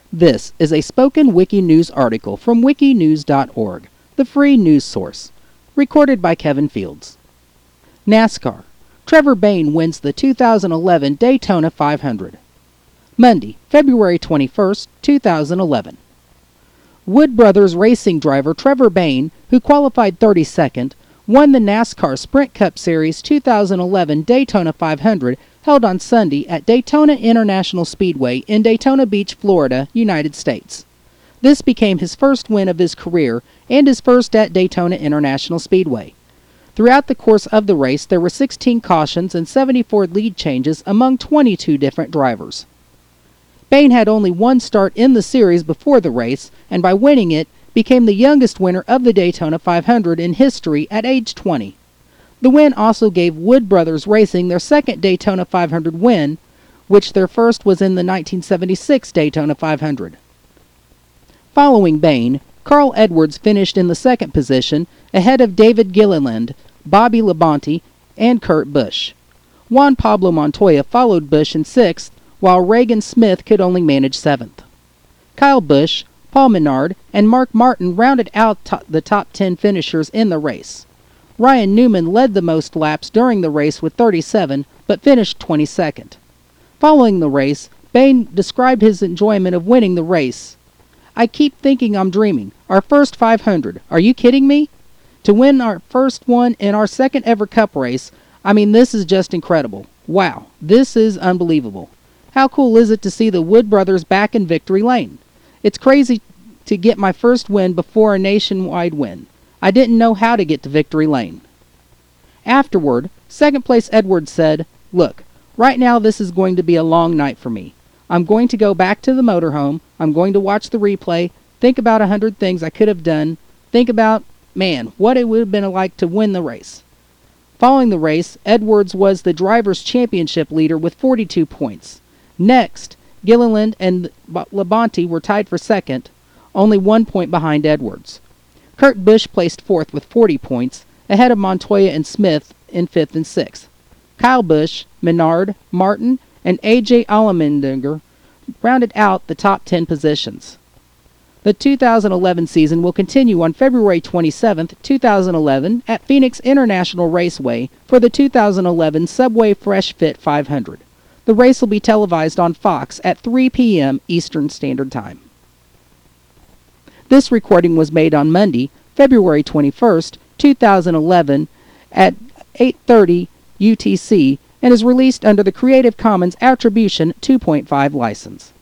This is a spoken Wiki News article from wikinews.org, the free news source. Recorded by Kevin Fields. NASCAR. Trevor Bayne wins the 2011 Daytona 500. Monday, February 21st, 2011. Wood Brothers racing driver Trevor Bayne, who qualified 32nd, won the NASCAR Sprint Cup Series 2011 Daytona 500 held on Sunday at Daytona International Speedway in Daytona Beach, Florida, United States. This became his first win of his career and his first at Daytona International Speedway. Throughout the course of the race, there were 16 cautions and 74 lead changes among 22 different drivers. Bayne had only one start in the series before the race, and by winning it, became the youngest winner of the Daytona 500 in history at age 20. The win also gave Wood Brothers Racing their second Daytona 500 win, which their first was in the 1976 Daytona 500. Following Bayne, Carl Edwards finished in the second position, ahead of David Gilliland, Bobby Labonte, and Kurt Busch. Juan Pablo Montoya followed Busch in sixth, while Regan Smith could only manage seventh. Kyle Busch, Paul Menard, and Mark Martin rounded out the top 10 finishers in the race. Ryan Newman led the most laps during the race with 37, but finished 22nd. Following the race, Bayne described his enjoyment of winning the race. "I keep thinking I'm dreaming. Our first 500. Are you kidding me? To win our first one in our second ever Cup race, this is just incredible. Wow, this is unbelievable. How cool is it to see the Wood Brothers back in victory lane? It's crazy to get my first win before a nationwide win. I didn't know how to get to victory lane." Afterward, second place Edwards said, "Look, right now this is going to be a long night for me. I'm going to go back to the motorhome. I'm going to watch the replay, think about 100 things I could have done, think about, what it would have been like to win the race." Following the race, Edwards was the Drivers' Championship leader with 42 points. Next, Gilliland and Labonte were tied for second, only 1 point behind Edwards. Kurt Busch placed fourth with 40 points, ahead of Montoya and Smith in fifth and sixth. Kyle Busch, Menard, Martin, and A.J. Allmendinger rounded out the top 10 positions. The 2011 season will continue on February 27, 2011 at Phoenix International Raceway for the 2011 Subway Fresh Fit 500. The race will be televised on Fox at 3 p.m. Eastern Standard Time. This recording was made on Monday, February 21st, 2011 at 8:30 UTC and is released under the Creative Commons Attribution 2.5 license.